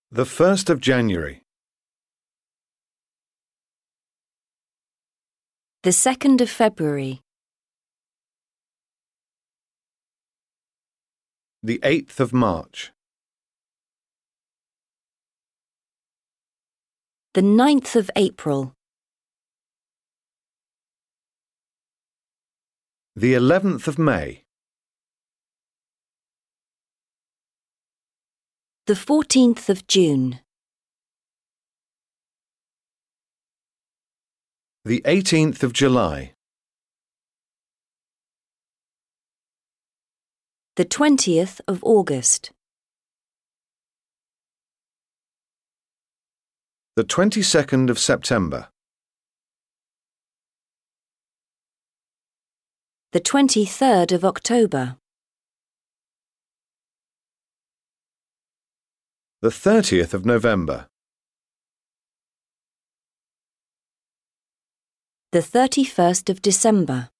The 1st of January. The 2nd of February. The 8th of March. The 9th of April. The 11th of May. The 14th of June. The 18th of July. The 20th of August. The 22nd of September. The 23rd of October. The 30th of November. The 31st of December.